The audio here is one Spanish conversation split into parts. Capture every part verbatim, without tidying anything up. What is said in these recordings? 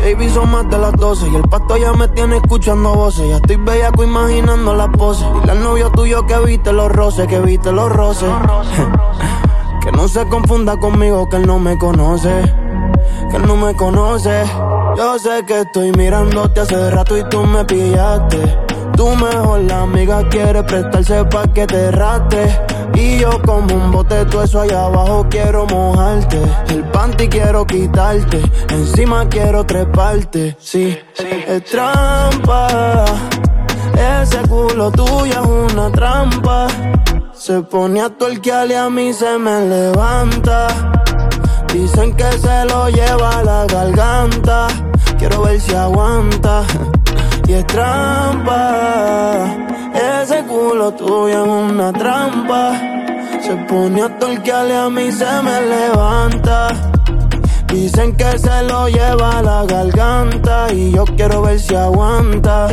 Baby, son más de las doce y el pasto ya me tiene escuchando voces. Ya estoy bellaco imaginando las poses. Dile al novio tuyo que viste los roces, que viste los roces. Que no se confunda conmigo, que él no me conoce, que él no me conoce. Yo sé que estoy mirándote hace rato y tú me pillaste. Tu mejor amiga quiere prestarse pa' que te rate. Y yo como un bote, todo eso allá abajo quiero mojarte. El panty quiero quitarte, encima quiero treparte. Sí, es trampa, ese culo tuyo es una trampa. Se pone a tuerquear y a mí se me levanta. Dicen que se lo lleva a la garganta. Quiero ver si aguanta. Y es trampa, ese culo tuyo es una trampa. Se pone a tuerquear y a mí se me levanta. Dicen que se lo lleva a la garganta. Y yo quiero ver si aguanta.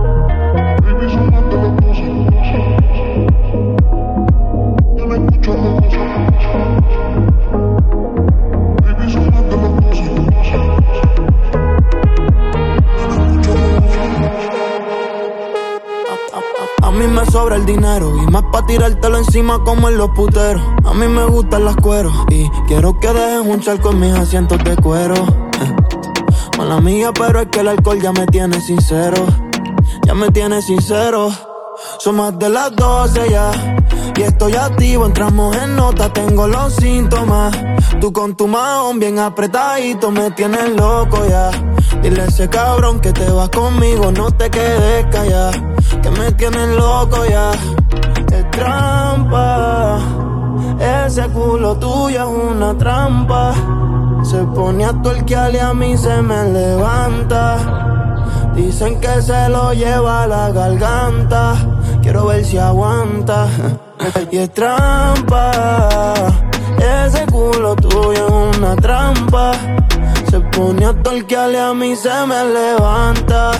A mí me sobra el dinero y más pa' tirártelo encima como en los puteros. A mí me gustan las cueros y quiero que dejes un charco en mis asientos de cuero. eh. Mala mía, pero es que el alcohol ya me tiene sincero. Ya me tiene sincero. Son más de las doce ya y estoy activo, entramos en nota, tengo los síntomas. Tú con tu mahón bien apretadito me tienes loco ya. Dile a ese cabrón que te vas conmigo, no te quedes callada, que me tienes loco ya. Es trampa, ese culo tuyo es una trampa. Se pone a tuerquear y a mí se me levanta. Dicen que se lo lleva a la garganta. Quiero ver si aguanta. Y es trampa, ese culo tuyo es una trampa. Se pone a tuerquear y a mí se me levanta.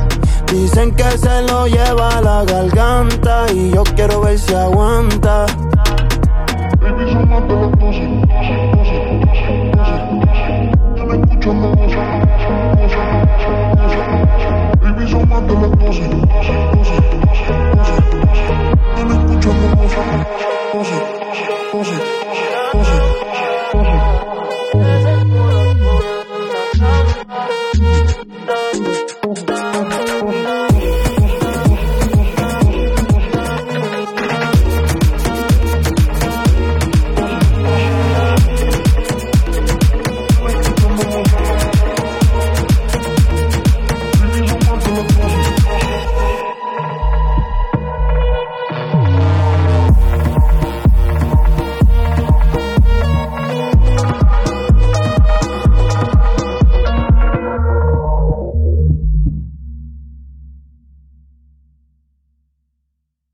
Dicen que se lo lleva a la garganta. Y yo quiero ver si aguanta.